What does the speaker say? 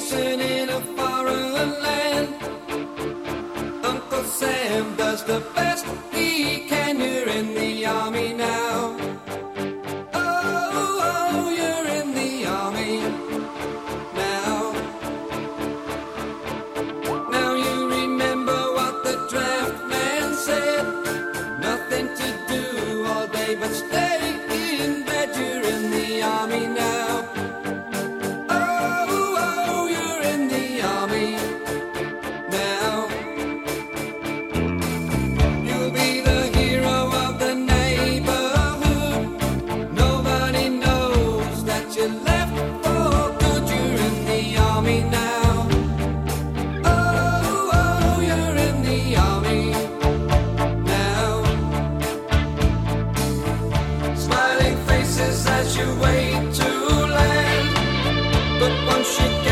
station in a foreign land. Uncle Sam does the best he can. You're in the army now. Oh, oh, you're in the army now. Now you remember what the draft man said. Nothing to do all day but stay in bed. You're in the army now. Oh, oh, you're in the army now. You'll be the hero of the neighborhood. Nobody knows that you left for good. You're in the army now. Oh, oh, you're in the army now. Smiling faces as you wait to land. But once you get